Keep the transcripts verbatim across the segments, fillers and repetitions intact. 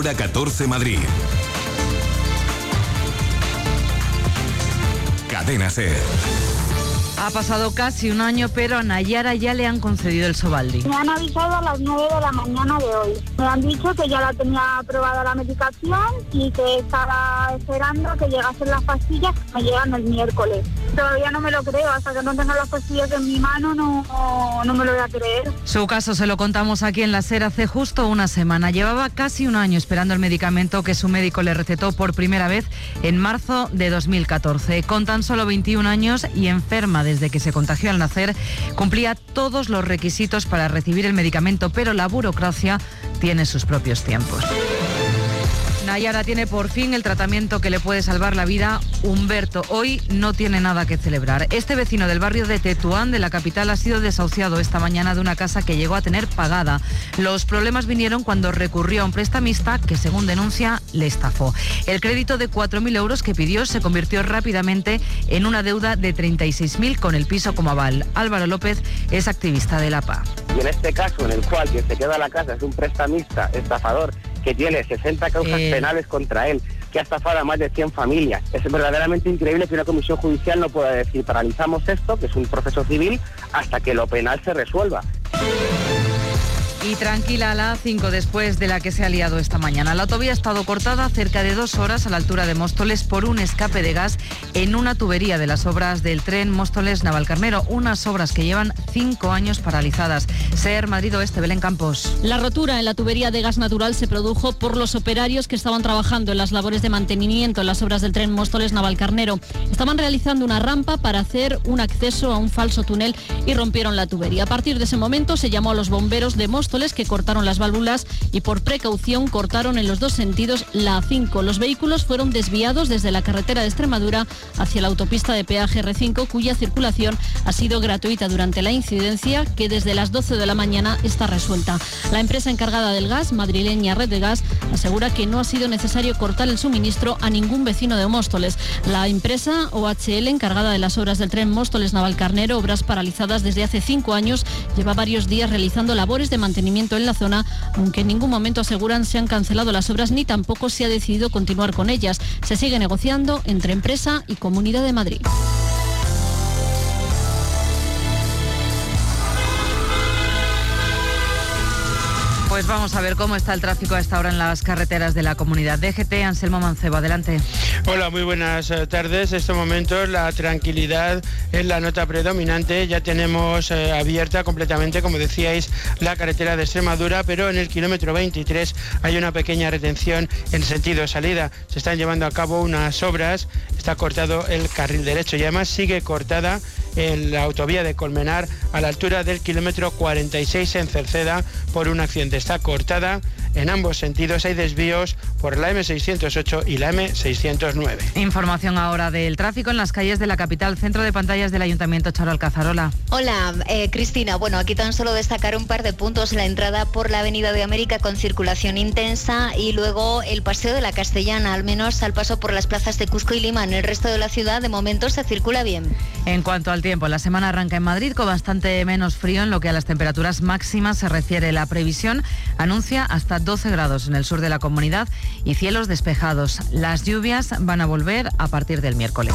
Hora catorce Madrid. Cadena SER. Ha pasado casi un año, pero a Nayara ya le han concedido el Sovaldi. Me han avisado a las nueve de la mañana de hoy. Me han dicho que ya la tenía aprobada la medicación y que estaba esperando que llegasen las pastillas. Me llegan el miércoles. Todavía no me lo creo. Hasta que no tenga las pastillas en mi mano no, no, no me lo voy a creer. Su caso se lo contamos aquí en la SER hace justo una semana. Llevaba casi un año esperando el medicamento que su médico le recetó por primera vez en marzo de dos mil catorce. Con tan solo veintiún años y enferma de desde que se contagió al nacer, cumplía todos los requisitos para recibir el medicamento, pero la burocracia tiene sus propios tiempos. Nayara tiene por fin el tratamiento que le puede salvar la vida. Humberto hoy no tiene nada que celebrar. Este vecino del barrio de Tetuán, de la capital, ha sido desahuciado esta mañana de una casa que llegó a tener pagada. Los problemas vinieron cuando recurrió a un prestamista que, según denuncia, le estafó. El crédito de cuatro mil euros que pidió se convirtió rápidamente en una deuda de treinta y seis mil con el piso como aval. Álvaro López es activista de la P A. Y en este caso, en el cual quien se queda la casa es un prestamista estafador que tiene sesenta causas eh... penales contra él, que ha estafado a más de cien familias. Es verdaderamente increíble que una comisión judicial no pueda decir paralizamos esto, que es un proceso civil, hasta que lo penal se resuelva. Y tranquila la A cinco después de la que se ha liado esta mañana. La autovía ha estado cortada cerca de dos horas a la altura de Móstoles por un escape de gas en una tubería de las obras del tren Móstoles-Navalcarnero. Unas obras que llevan cinco años paralizadas. SER Madrid Oeste, Belén Campos. La rotura en la tubería de gas natural se produjo por los operarios que estaban trabajando en las labores de mantenimiento en las obras del tren Móstoles-Navalcarnero. Estaban realizando una rampa para hacer un acceso a un falso túnel y rompieron la tubería. A partir de ese momento se llamó a los bomberos de Móstoles, que cortaron las válvulas y por precaución cortaron en los dos sentidos la A cinco. Los vehículos fueron desviados desde la carretera de Extremadura hacia la autopista de peaje erre cinco, cuya circulación ha sido gratuita durante la incidencia, que desde las doce de la mañana está resuelta. La empresa encargada del gas, madrileña Red de Gas, asegura que no ha sido necesario cortar el suministro a ningún vecino de Móstoles. La empresa O H L, encargada de las obras del tren Móstoles-Navalcarnero, obras paralizadas desde hace cinco años, lleva varios días realizando labores de mantenimiento en la zona, aunque en ningún momento aseguran se han cancelado las obras ni tampoco se ha decidido continuar con ellas. Se sigue negociando entre empresa y Comunidad de Madrid. Pues vamos a ver cómo está el tráfico a esta hora en las carreteras de la comunidad. D G T, Anselmo Mancebo, adelante. Hola, muy buenas tardes. En estos momentos la tranquilidad es la nota predominante. Ya tenemos eh, abierta completamente, como decíais, la carretera de Extremadura, pero en el kilómetro veintitrés hay una pequeña retención en sentido salida. Se están llevando a cabo unas obras, está cortado el carril derecho y además sigue cortada en la autovía de Colmenar a la altura del kilómetro cuarenta y seis en Cerceda por un accidente. Está cortada en ambos sentidos, hay desvíos por la eme seiscientos ocho y la eme seiscientos nueve. Información ahora del tráfico en las calles de la capital. Centro de pantallas del Ayuntamiento, Charo Alcazarola. Hola, eh, Cristina. Bueno, aquí tan solo destacar un par de puntos: la entrada por la Avenida de América con circulación intensa y luego el Paseo de la Castellana, al menos al paso por las plazas de Cusco y Lima. En el resto de la ciudad de momento se circula bien. En cuanto al tiempo, la semana arranca en Madrid con bastante menos frío en lo que a las temperaturas máximas se refiere. La previsión anuncia hasta doce grados en el sur de la comunidad y cielos despejados. Las lluvias van a volver a partir del miércoles.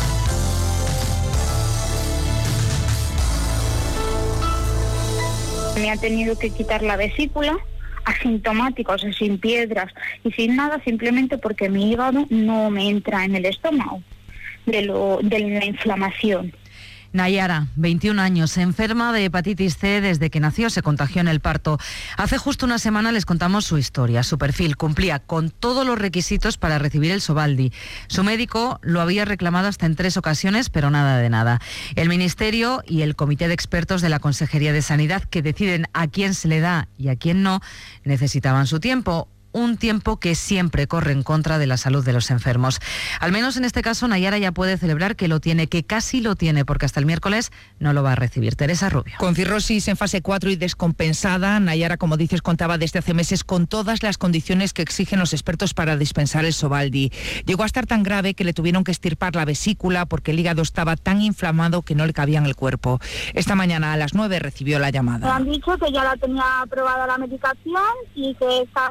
Me ha tenido que quitar la vesícula, asintomática, o sea, sin piedras y sin nada, simplemente porque mi hígado no me entra en el estómago de, lo, de la inflamación. Nayara, veintiún años, enferma de hepatitis C desde que nació, se contagió en el parto. Hace justo una semana les contamos su historia, su perfil. Cumplía con todos los requisitos para recibir el Sovaldi. Su médico lo había reclamado hasta en tres ocasiones, pero nada de nada. El Ministerio y el Comité de Expertos de la Consejería de Sanidad, que deciden a quién se le da y a quién no, necesitaban su tiempo. Un tiempo que siempre corre en contra de la salud de los enfermos. Al menos en este caso, Nayara ya puede celebrar que lo tiene, que casi lo tiene, porque hasta el miércoles no lo va a recibir. Teresa Rubio. Con cirrosis en fase cuatro y descompensada, Nayara, como dices, contaba desde hace meses con todas las condiciones que exigen los expertos para dispensar el Sovaldi. Llegó a estar tan grave que le tuvieron que extirpar la vesícula porque el hígado estaba tan inflamado que no le cabía en el cuerpo. Esta mañana a las nueve recibió la llamada. Me han dicho que ya la tenía aprobada la medicación y que estaba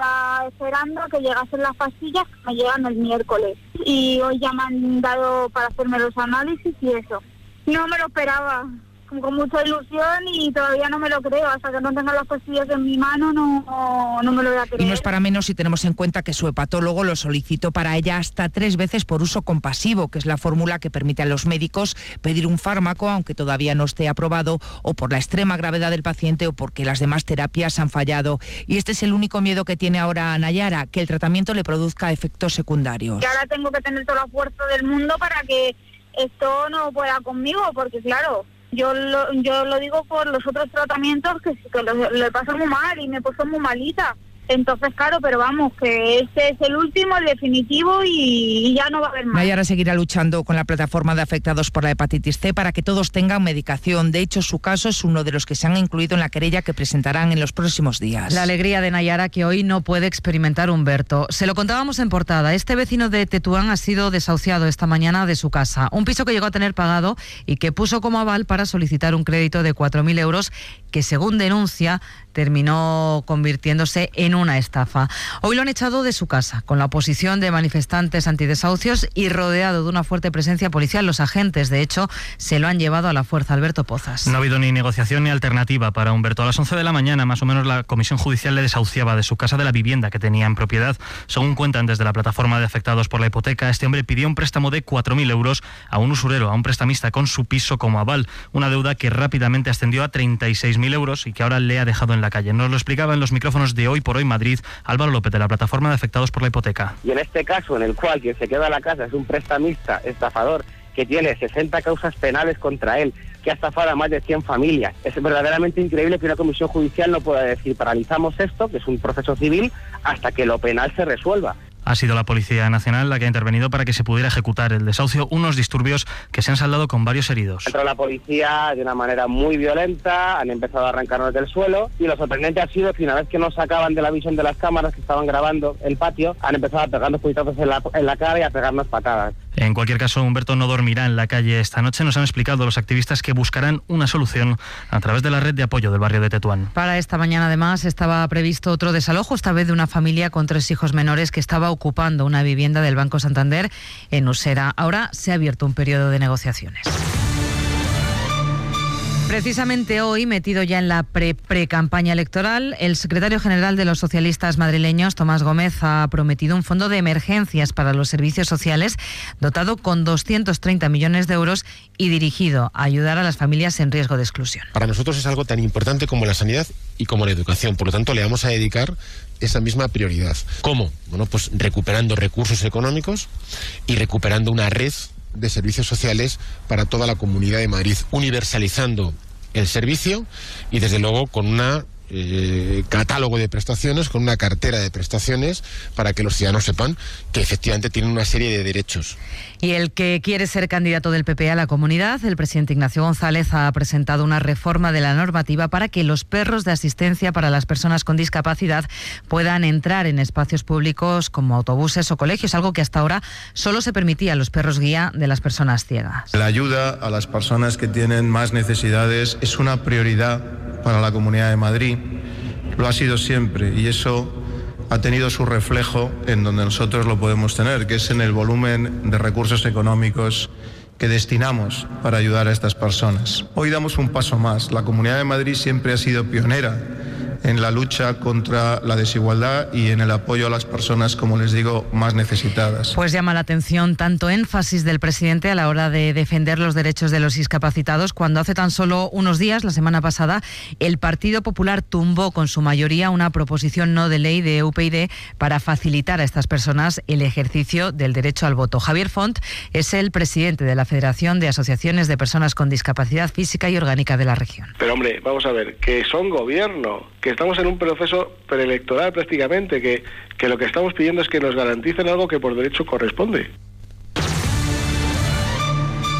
esperando que llegasen las pastillas, que me llegan el miércoles. Y hoy ya me han dado para hacerme los análisis y eso. No me lo esperaba, con mucha ilusión, y todavía no me lo creo. Hasta que no tenga las pastillas en mi mano no, no me lo voy a creer. Y no es para menos si tenemos en cuenta que su hepatólogo lo solicitó para ella hasta tres veces por uso compasivo, que es la fórmula que permite a los médicos pedir un fármaco aunque todavía no esté aprobado, o por la extrema gravedad del paciente o porque las demás terapias han fallado. Y este es el único miedo que tiene ahora Nayara, que el tratamiento le produzca efectos secundarios. Y ahora tengo que tener toda la fuerza del mundo para que esto no pueda conmigo, porque claro, Yo lo, yo lo digo por los otros tratamientos que, que lo, le paso muy mal y me puso muy malita. Entonces, claro, pero vamos, que este es el último, el definitivo, y, y ya no va a haber más. Nayara seguirá luchando con la plataforma de afectados por la hepatitis C para que todos tengan medicación. De hecho, su caso es uno de los que se han incluido en la querella que presentarán en los próximos días. La alegría de Nayara que hoy no puede experimentar Humberto. Se lo contábamos en portada. Este vecino de Tetuán ha sido desahuciado esta mañana de su casa. Un piso que llegó a tener pagado y que puso como aval para solicitar un crédito de cuatro mil euros que, según denuncia, terminó convirtiéndose en una estafa. Hoy lo han echado de su casa, con la oposición de manifestantes antidesahucios y rodeado de una fuerte presencia policial. Los agentes, de hecho, se lo han llevado a la fuerza. Alberto Pozas. No ha habido ni negociación ni alternativa para Humberto. A las once de la mañana, más o menos, la comisión judicial le desahuciaba de su casa, de la vivienda que tenía en propiedad. Según cuentan desde la plataforma de afectados por la hipoteca, este hombre pidió un préstamo de cuatro mil euros a un usurero, a un prestamista, con su piso como aval. Una deuda que rápidamente ascendió a treinta y seis mil euros y que ahora le ha dejado en la calle. Nos lo explicaba en los micrófonos de Hoy por Hoy Madrid Álvaro López, de la plataforma de afectados por la hipoteca. Y en este caso, en el cual quien se queda en la casa es un prestamista estafador que tiene sesenta causas penales contra él, que ha estafado a más de cien familias. Es verdaderamente increíble que una comisión judicial no pueda decir paralizamos esto, que es un proceso civil, hasta que lo penal se resuelva. Ha sido la Policía Nacional la que ha intervenido para que se pudiera ejecutar el desahucio, unos disturbios que se han saldado con varios heridos. Entró la policía de una manera muy violenta, han empezado a arrancarnos del suelo, y lo sorprendente ha sido que una vez que nos sacaban de la visión de las cámaras que estaban grabando el patio, han empezado a pegarnos puñetazos en la, en la cara y a pegarnos patadas. En cualquier caso, Humberto no dormirá en la calle esta noche. Nos han explicado los activistas que buscarán una solución a través de la red de apoyo del barrio de Tetuán. Para esta mañana, además, estaba previsto otro desalojo, esta vez de una familia con tres hijos menores que estaba ocupando una vivienda del Banco Santander en Usera. Ahora se ha abierto un periodo de negociaciones. Precisamente hoy, metido ya en la pre-pre-campaña electoral, el secretario general de los socialistas madrileños, Tomás Gómez, ha prometido un fondo de emergencias para los servicios sociales dotado con doscientos treinta millones de euros y dirigido a ayudar a las familias en riesgo de exclusión. Para nosotros es algo tan importante como la sanidad y como la educación, por lo tanto le vamos a dedicar esa misma prioridad. ¿Cómo? Bueno, pues recuperando recursos económicos y recuperando una red de servicios sociales para toda la Comunidad de Madrid, universalizando el servicio y desde luego con una eh, catálogo de prestaciones, con una cartera de prestaciones para que los ciudadanos sepan que efectivamente tienen una serie de derechos. Y el que quiere ser candidato del P P a la comunidad, el presidente Ignacio González, ha presentado una reforma de la normativa para que los perros de asistencia para las personas con discapacidad puedan entrar en espacios públicos como autobuses o colegios, algo que hasta ahora solo se permitía a los perros guía de las personas ciegas. La ayuda a las personas que tienen más necesidades es una prioridad para la Comunidad de Madrid. Lo ha sido siempre y eso ha tenido su reflejo en donde nosotros lo podemos tener, que es en el volumen de recursos económicos que destinamos para ayudar a estas personas. Hoy damos un paso más. La Comunidad de Madrid siempre ha sido pionera en la lucha contra la desigualdad y en el apoyo a las personas, como les digo, más necesitadas. Pues llama la atención tanto énfasis del presidente a la hora de defender los derechos de los discapacitados, cuando hace tan solo unos días, la semana pasada, el Partido Popular tumbó con su mayoría una proposición no de ley de U P YD para facilitar a estas personas el ejercicio del derecho al voto. Javier Font es el presidente de la Federación de Asociaciones de Personas con Discapacidad Física y Orgánica de la región. Pero hombre, vamos a ver, que son gobierno, que estamos en un proceso preelectoral prácticamente, que, que lo que estamos pidiendo es que nos garanticen algo que por derecho corresponde.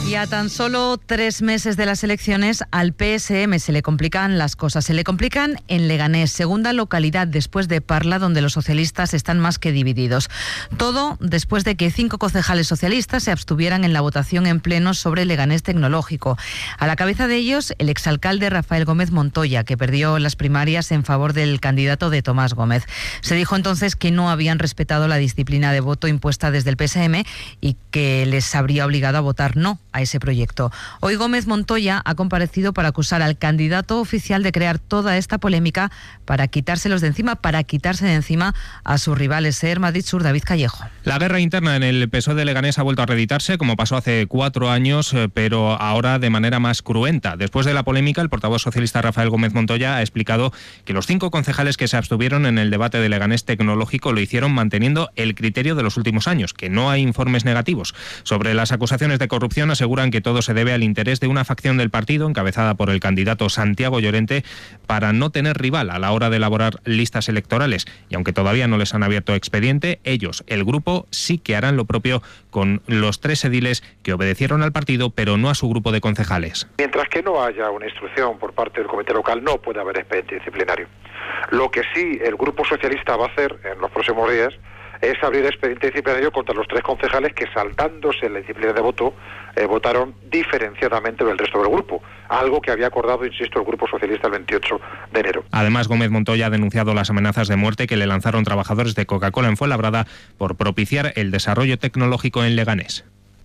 Y a tan solo tres meses de las elecciones, al P S M se le complican las cosas. Se le complican en Leganés, segunda localidad después de Parla, donde los socialistas están más que divididos. Todo después de que cinco concejales socialistas se abstuvieran en la votación en pleno sobre Leganés Tecnológico. A la cabeza de ellos, el exalcalde Rafael Gómez Montoya, que perdió las primarias en favor del candidato de Tomás Gómez. Se dijo entonces que no habían respetado la disciplina de voto impuesta desde el P S M y que les habría obligado a votar no a ese proyecto. Hoy Gómez Montoya ha comparecido para acusar al candidato oficial de crear toda esta polémica para quitárselos de encima, para quitarse de encima a sus rivales. Ser Madrid Sur, David Callejo. La guerra interna en el P S O E de Leganés ha vuelto a reeditarse, como pasó hace cuatro años, pero ahora de manera más cruenta. Después de la polémica, el portavoz socialista Rafael Gómez Montoya ha explicado que los cinco concejales que se abstuvieron en el debate de Leganés Tecnológico lo hicieron manteniendo el criterio de los últimos años, que no hay informes negativos. Sobre las acusaciones de corrupción, aseguran que todo se debe al interés de una facción del partido, encabezada por el candidato Santiago Llorente, para no tener rival a la hora de elaborar listas electorales. Y aunque todavía no les han abierto expediente, ellos, el grupo, sí que harán lo propio con los tres ediles que obedecieron al partido, pero no a su grupo de concejales. Mientras que no haya una instrucción por parte del comité local, no puede haber expediente disciplinario. Lo que sí el grupo socialista va a hacer en los próximos días es abrir expediente disciplinario contra los tres concejales que, saltándose la disciplina de voto, eh, votaron diferenciadamente del resto del grupo, algo que había acordado, insisto, el Grupo Socialista el veintiocho de enero. Además, Gómez Montoya ha denunciado las amenazas de muerte que le lanzaron trabajadores de Coca-Cola en Fuenlabrada por propiciar el desarrollo tecnológico en Leganés.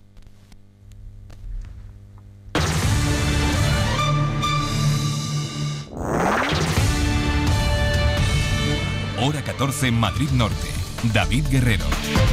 Hora catorce, Madrid Norte. David Guerrero.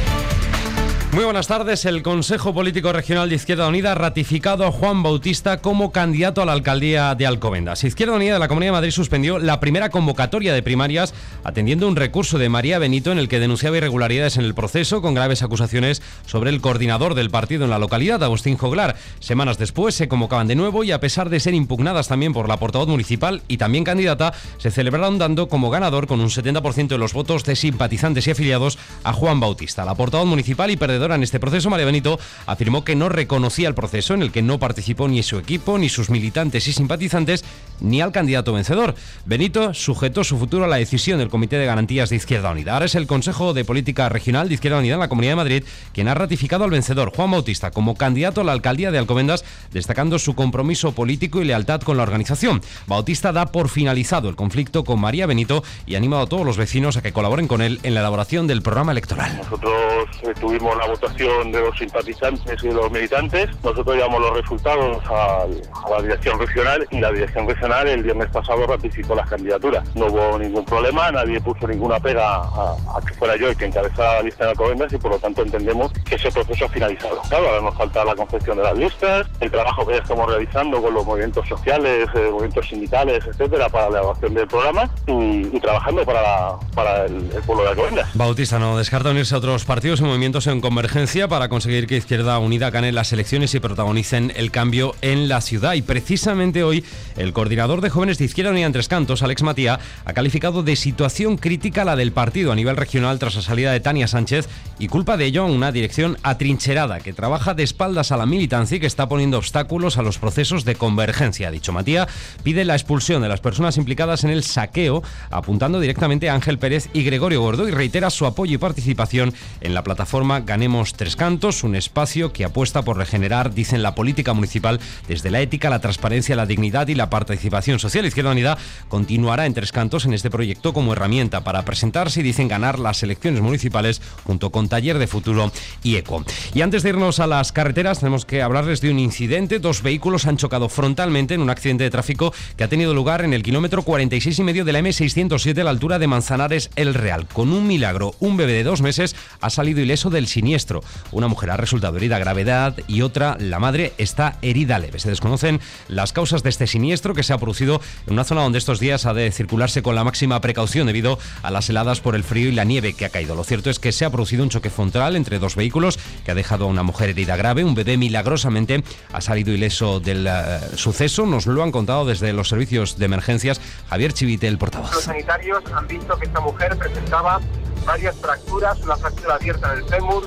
Muy buenas tardes. El Consejo Político Regional de Izquierda Unida ha ratificado a Juan Bautista como candidato a la alcaldía de Alcobendas. Izquierda Unida de la Comunidad de Madrid suspendió la primera convocatoria de primarias atendiendo un recurso de María Benito en el que denunciaba irregularidades en el proceso con graves acusaciones sobre el coordinador del partido en la localidad, Agustín Joglar. Semanas después se convocaban de nuevo y, a pesar de ser impugnadas también por la portavoz municipal y también candidata, se celebraron dando como ganador con un setenta por ciento de los votos de simpatizantes y afiliados a Juan Bautista. La portavoz municipal y perdedora en este proceso, María Benito, afirmó que no reconocía el proceso en el que no participó ni su equipo, ni sus militantes y simpatizantes, ni al candidato vencedor. Benito sujetó su futuro a la decisión del Comité de Garantías de Izquierda Unida. Ahora es el Consejo de Política Regional de Izquierda Unida en la Comunidad de Madrid quien ha ratificado al vencedor, Juan Bautista, como candidato a la alcaldía de Alcobendas, destacando su compromiso político y lealtad con la organización. Bautista da por finalizado el conflicto con María Benito y ha animado a todos los vecinos a que colaboren con él en la elaboración del programa electoral. Nosotros eh, tuvimos la votación de los simpatizantes y de los militantes. Nosotros llevamos los resultados a, a la dirección regional y la dirección regional el viernes pasado ratificó las candidaturas. No hubo ningún problema, nadie puso ninguna pega a, a que fuera yo el que encabezara la lista de Alcobendas y por lo tanto entendemos que ese proceso ha finalizado. Claro, ahora nos falta la confección de las listas, el trabajo que ya estamos realizando con los movimientos sociales, eh, movimientos sindicales, etcétera, para la elaboración del programa y, y trabajando para, la, para el, el pueblo de Alcobendas. Bautista no descarta unirse a otros partidos y movimientos en convergencia para conseguir que Izquierda Unida gane las elecciones y protagonicen el cambio en la ciudad. Y precisamente hoy el coordinador de jóvenes de Izquierda Unida en Tres Cantos, Alex Matía, ha calificado de situación crítica la del partido a nivel regional tras la salida de Tania Sánchez y culpa de ello a una dirección atrincherada que trabaja de espaldas a la militancia y que está poniendo obstáculos a los procesos de convergencia. Dicho Matía pide la expulsión de las personas implicadas en el saqueo, apuntando directamente a Ángel Pérez y Gregorio Gordo, y reitera su apoyo y participación en la plataforma Ganemos Tres Cantos, un espacio que apuesta por regenerar, dicen, la política municipal desde la ética, la transparencia, la dignidad y la participación social. Izquierda Unida continuará en Tres Cantos en este proyecto como herramienta para presentarse y, dicen, ganar las elecciones municipales junto con Taller de Futuro y ECO. Y antes de irnos a las carreteras tenemos que hablarles de un incidente. Dos vehículos han chocado frontalmente en un accidente de tráfico que ha tenido lugar en el kilómetro cuarenta y seis y medio de la eme seiscientos siete a la altura de Manzanares El Real. Con un milagro, un bebé de dos meses ha salido ileso del siniestro. Una mujer ha resultado herida a gravedad y otra, la madre, está herida leve. Se desconocen las causas de este siniestro que se ha producido en una zona donde estos días ha de circularse con la máxima precaución debido a las heladas por el frío y la nieve que ha caído. Lo cierto es que se ha producido un choque frontal entre dos vehículos que ha dejado a una mujer herida grave. Un bebé milagrosamente ha salido ileso del uh, suceso. Nos lo han contado desde los servicios de emergencias Javier Chivite, el portavoz. Los sanitarios han visto que esta mujer presentaba varias fracturas, una fractura abierta en el fémur,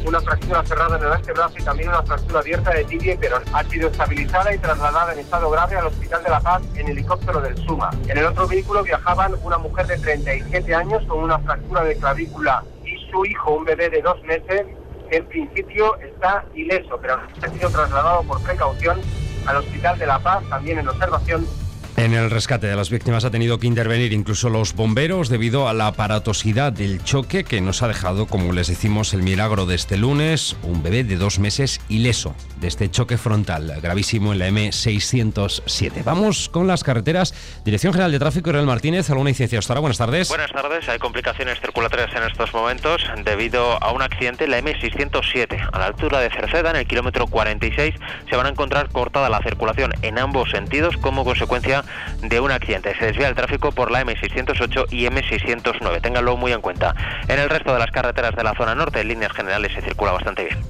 una fractura cerrada en el antebrazo y también una fractura abierta de tibia y perón. Ha sido estabilizada y trasladada en estado grave al Hospital de la Paz en helicóptero del SUMA. En el otro vehículo viajaban una mujer de treinta y siete años con una fractura de clavícula y su hijo, un bebé de dos meses, que en principio está ileso, pero ha sido trasladado por precaución al Hospital de la Paz, también en observación. En el rescate de las víctimas ha tenido que intervenir incluso los bomberos debido a la aparatosidad del choque que nos ha dejado, como les decimos, el milagro de este lunes, un bebé de dos meses ileso de este choque frontal gravísimo en la eme seiscientos siete. Vamos con las carreteras. Dirección General de Tráfico, Israel Martínez, alguna incidencia hasta ahora. Buenas tardes. Buenas tardes. Hay complicaciones circulatorias en estos momentos debido a un accidente en la eme seiscientos siete. A la altura de Cerceda, en el kilómetro cuarenta y seis, se van a encontrar cortada la circulación en ambos sentidos como consecuencia de un accidente. Se desvía el tráfico por la eme seiscientos ocho y eme seiscientos nueve. Ténganlo muy en cuenta. En el resto de las carreteras de la zona norte, en líneas generales, se circula bastante bien.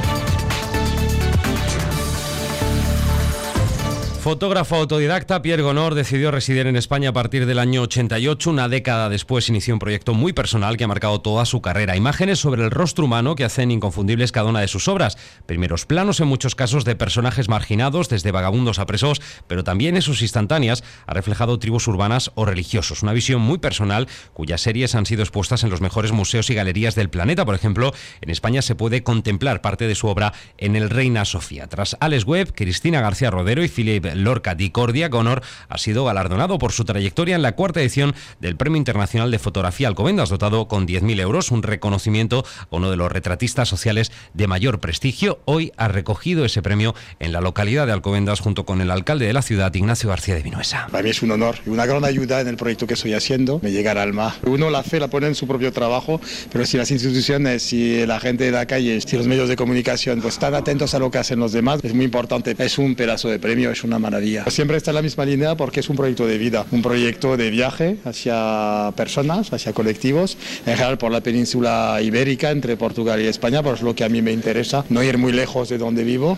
Fotógrafo autodidacta, Pierre Gonor decidió residir en España a partir del año ochenta y ocho. Una década después inició un proyecto muy personal que ha marcado toda su carrera. Imágenes sobre el rostro humano que hacen inconfundibles cada una de sus obras. Primeros planos en muchos casos de personajes marginados, desde vagabundos a presos, pero también en sus instantáneas ha reflejado tribus urbanas o religiosos. Una visión muy personal cuyas series han sido expuestas en los mejores museos y galerías del planeta. Por ejemplo, en España se puede contemplar parte de su obra en el Reina Sofía. Tras Alex Webb, Cristina García Rodero y Philip Lorca Di Cordia, Gonor ha sido galardonado por su trayectoria en la cuarta edición del Premio Internacional de Fotografía Alcobendas, dotado con diez mil euros, un reconocimiento a uno de los retratistas sociales de mayor prestigio. Hoy ha recogido ese premio en la localidad de Alcobendas junto con el alcalde de la ciudad, Ignacio García de Vinuesa. Para mí es un honor y una gran ayuda en el proyecto que estoy haciendo. Me llega al alma. Uno la fe la pone en su propio trabajo, pero si las instituciones, si la gente de la calle, si los medios de comunicación pues están atentos a lo que hacen los demás, es muy importante. Es un pedazo de premio, es una maravilla. Siempre está en la misma línea porque es un proyecto de vida, un proyecto de viaje hacia personas, hacia colectivos, en general por la península ibérica, entre Portugal y España, pues es lo que a mí me interesa, no ir muy lejos de donde vivo.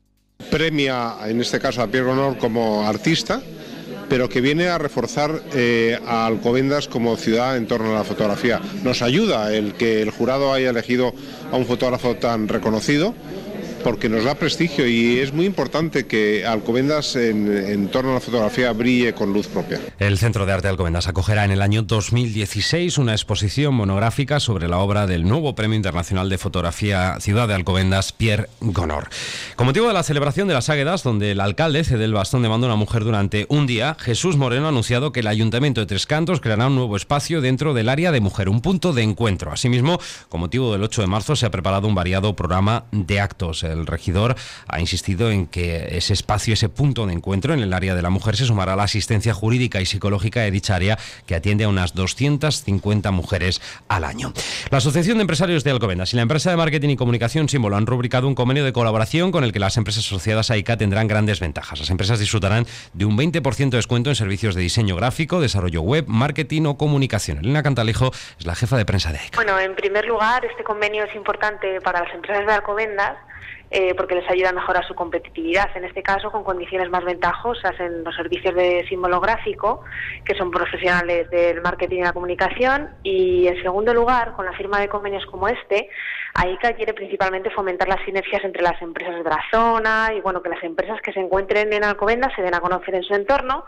Premia, en este caso, a Pierre Gonor como artista, pero que viene a reforzar eh, a Alcobendas como ciudad en torno a la fotografía. Nos ayuda el que el jurado haya elegido a un fotógrafo tan reconocido, porque nos da prestigio y es muy importante que Alcobendas en, en torno a la fotografía brille con luz propia. El Centro de Arte de Alcobendas acogerá en el año dos mil dieciséis una exposición monográfica sobre la obra del nuevo Premio Internacional de Fotografía Ciudad de Alcobendas, Pierre Gonor. Con motivo de la celebración de las Águedas, donde el alcalde cede el bastón de mando a una mujer durante un día, Jesús Moreno ha anunciado que el Ayuntamiento de Tres Cantos creará un nuevo espacio dentro del área de mujer, un punto de encuentro. Asimismo, con motivo del ocho de marzo se ha preparado un variado programa de actos. El regidor ha insistido en que ese espacio, ese punto de encuentro en el área de la mujer se sumará a la asistencia jurídica y psicológica de dicha área, que atiende a unas doscientas cincuenta mujeres al año. La Asociación de Empresarios de Alcobendas y la empresa de marketing y comunicación Símbolo han rubricado un convenio de colaboración con el que las empresas asociadas a I C A tendrán grandes ventajas. Las empresas disfrutarán de un veinte por ciento de descuento en servicios de diseño gráfico, desarrollo web, marketing o comunicación. Elena Cantalejo es la jefa de prensa de I C A. Bueno, en primer lugar, este convenio es importante para las empresas de Alcobendas Eh, porque les ayuda a mejorar su competitividad, en este caso con condiciones más ventajosas en los servicios de símbolo gráfico, que son profesionales del marketing y la comunicación, y en segundo lugar, con la firma de convenios como este, AICA quiere principalmente fomentar las sinergias entre las empresas de la zona y bueno, que las empresas que se encuentren en Alcobendas se den a conocer en su entorno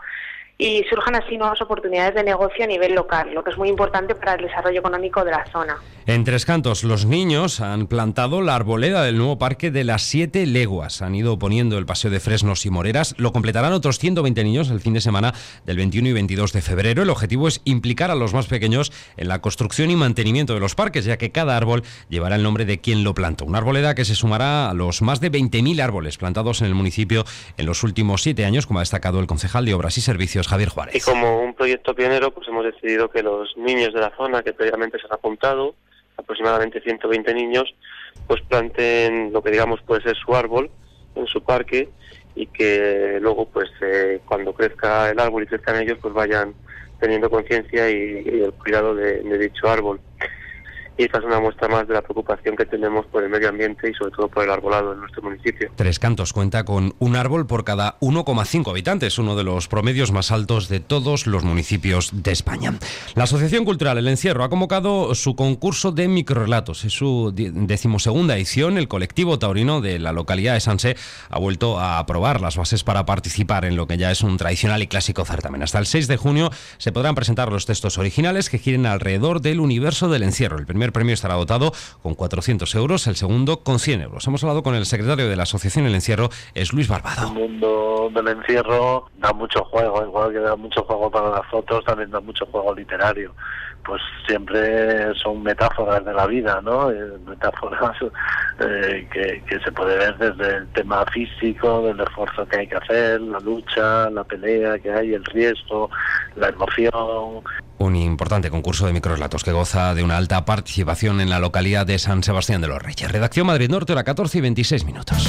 y surjan así nuevas oportunidades de negocio a nivel local, lo que es muy importante para el desarrollo económico de la zona. En Tres Cantos, los niños han plantado la arboleda del nuevo parque de las Siete Leguas. Han ido poniendo el paseo de fresnos y moreras. Lo completarán otros ciento veinte niños el fin de semana del veintiuno y veintidós de febrero. El objetivo es implicar a los más pequeños en la construcción y mantenimiento de los parques, ya que cada árbol llevará el nombre de quien lo plantó. Una arboleda que se sumará a los más de veinte mil árboles plantados en el municipio en los últimos siete años, como ha destacado el concejal de Obras y Servicios, Javier Juárez. Y como un proyecto pionero, pues hemos decidido que los niños de la zona que previamente se han apuntado, aproximadamente ciento veinte niños, pues planten lo que digamos puede ser su árbol en su parque y que luego pues eh, cuando crezca el árbol y crezcan ellos pues vayan teniendo conciencia y, y el cuidado de, de dicho árbol. y esta es una muestra más de la preocupación que tenemos por el medio ambiente y sobre todo por el arbolado en nuestro municipio. Tres Cantos cuenta con un árbol por cada uno coma cinco habitantes, uno de los promedios más altos de todos los municipios de España. La Asociación Cultural El Encierro ha convocado su concurso de microrelatos. Es su decimosegunda edición. El colectivo taurino de la localidad de Sanse ha vuelto a aprobar las bases para participar en lo que ya es un tradicional y clásico certamen. Hasta el seis de junio se podrán presentar los textos originales que giren alrededor del universo del encierro. El primer premio estará dotado con cuatrocientos euros, el segundo con cien euros. Hemos hablado con el secretario de la Asociación El Encierro, es Luis Barbado. El mundo del encierro da mucho juego, igual que da mucho juego para las fotos, también da mucho juego literario. Pues siempre son metáforas de la vida, ¿no? Eh, metáforas eh, que, que se puede ver desde el tema físico, del esfuerzo que hay que hacer, la lucha, la pelea que hay, el riesgo, la emoción. Un importante concurso de microrelatos que goza de una alta participación en la localidad de San Sebastián de los Reyes. Redacción Madrid Norte, hora catorce y veintiséis minutos.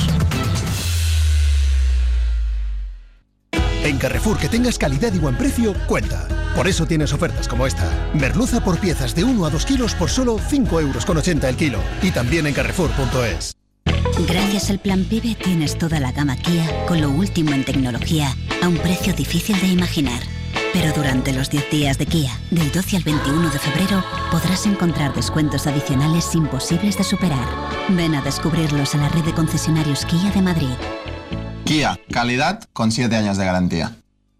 En Carrefour, que tengas calidad y buen precio, cuenta. Por eso tienes ofertas como esta. Merluza por piezas de uno a dos kilos por solo cinco euros con ochenta el kilo. Y también en carrefour punto es. Gracias al Plan PIBE tienes toda la gama Kia con lo último en tecnología a un precio difícil de imaginar. Pero durante los diez días de Kia, del doce al veintiuno de febrero, podrás encontrar descuentos adicionales imposibles de superar. Ven a descubrirlos a la red de concesionarios Kia de Madrid. Kia, calidad con siete años de garantía.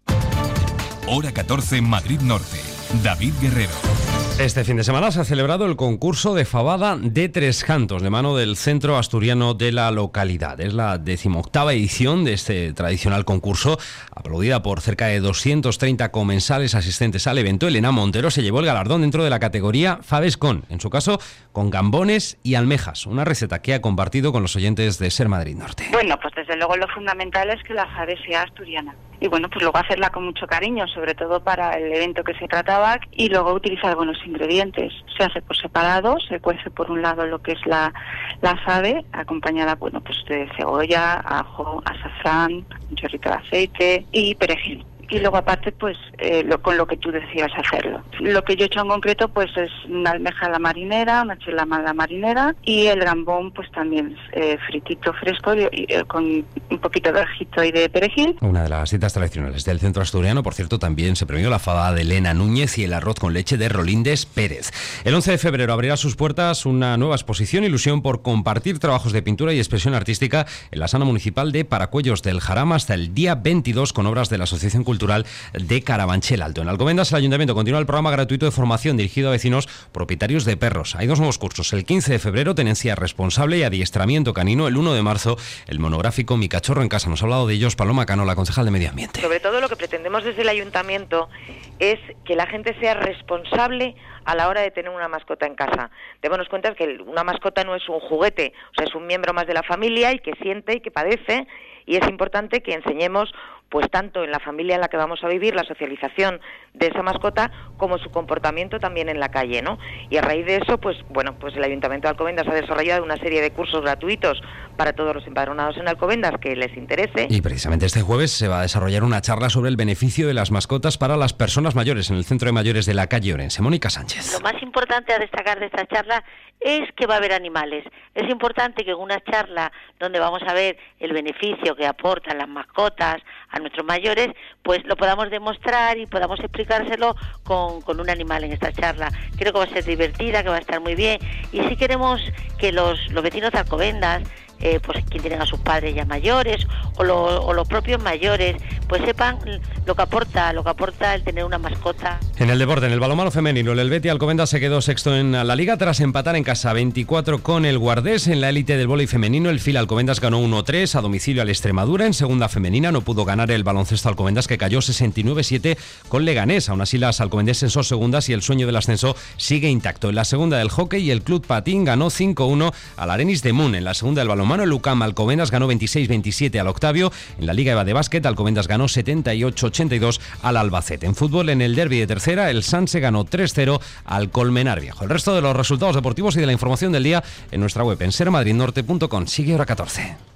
Hora catorce, Madrid Norte. David Guerrero. Este fin de semana se ha celebrado el concurso de fabada de Tres Cantos, de mano del Centro Asturiano de la localidad. Es la decimoctava edición de este tradicional concurso, aplaudida por cerca de doscientos treinta comensales asistentes al evento. Elena Montero se llevó el galardón dentro de la categoría Faves con, en su caso, con gambones y almejas, una receta que ha compartido con los oyentes de Ser Madrid Norte. Bueno, pues desde luego lo fundamental es que la fave sea asturiana. Y bueno, pues luego hacerla con mucho cariño, sobre todo para el evento que se trataba, y luego utilizar buenos ingredientes. Se hace por separado, se cuece por un lado lo que es la, la fave, acompañada, bueno, pues de cebolla, ajo, azafrán, un chorrito de aceite y perejil. Y luego aparte, pues, eh, lo, con lo que tú decías hacerlo. Lo que yo he hecho en concreto, pues, es una almeja a la marinera, una chela a la marinera, y el gambón, pues, también eh, fritito fresco, y, y, eh, con un poquito de ajito y de perejil. Una de las citas tradicionales del centro asturiano, por cierto, también se premió la fabada de Elena Núñez y el arroz con leche de Rolíndes Pérez. El once de febrero abrirá sus puertas una nueva exposición, Ilusión por compartir trabajos de pintura y expresión artística en la Sala Municipal de Paracuellos del Jarama hasta el día veintidós con obras de la Asociación Cultural Cultural de Carabanchel Alto. En Alcobendas, el Ayuntamiento continúa el programa gratuito de formación dirigido a vecinos propietarios de perros. Hay dos nuevos cursos. El quince de febrero, tenencia responsable y adiestramiento canino. El uno de marzo, el monográfico Mi Cachorro en Casa. Nos ha hablado de ellos Paloma Cano, la concejal de Medio Ambiente. Sobre todo lo que pretendemos desde el Ayuntamiento es que la gente sea responsable a la hora de tener una mascota en casa. Démonos cuenta que una mascota no es un juguete, o sea, es un miembro más de la familia y que siente y que padece, y es importante que enseñemos pues tanto en la familia en la que vamos a vivir, la socialización de esa mascota, como su comportamiento también en la calle, ¿no? Y a raíz de eso, pues bueno, pues el Ayuntamiento de Alcobendas ha desarrollado una serie de cursos gratuitos para todos los empadronados en Alcobendas que les interese. Y precisamente este jueves se va a desarrollar una charla sobre el beneficio de las mascotas para las personas mayores en el Centro de Mayores de la calle Orense. Mónica Sánchez. Lo más importante a destacar de esta charla es que va a haber animales. Es importante que en una charla donde vamos a ver el beneficio que aportan las mascotas a nuestros mayores, pues lo podamos demostrar y podamos explicárselo con, con un animal en esta charla. Creo que va a ser divertida, que va a estar muy bien. Y sí queremos que los, los vecinos de Alcobendas, Eh, pues quien tienen a sus padres ya mayores o, lo, o los propios mayores, pues sepan lo que aporta lo que aporta el tener una mascota. En el deporte, en el balonmano femenino, el Helvetia Alcobendas se quedó sexto en la liga tras empatar en casa veinticuatro con el Guardés. En la élite del vóley femenino, el Fil Alcobendas ganó uno tres a domicilio al Extremadura. En segunda femenina no pudo ganar el baloncesto Alcobendas, que cayó sesenta y nueve siete con Leganés. Aún así, las alcobendenses son segundas y el sueño del ascenso sigue intacto. En la segunda del hockey, el Club Patín ganó cinco uno al Arenis de Mun. En la segunda del balonmano, el UCAM Alcobendas ganó veintiséis veintisiete al Octavio. En la Liga EVA de básquet, Alcobendas ganó setenta y ocho ochenta y dos al Albacete. En fútbol, en el derbi de tercera, el Sanse ganó tres cero al Colmenar Viejo. El resto de los resultados deportivos y de la información del día en nuestra web en ser madrid norte punto com. Sigue hora catorce.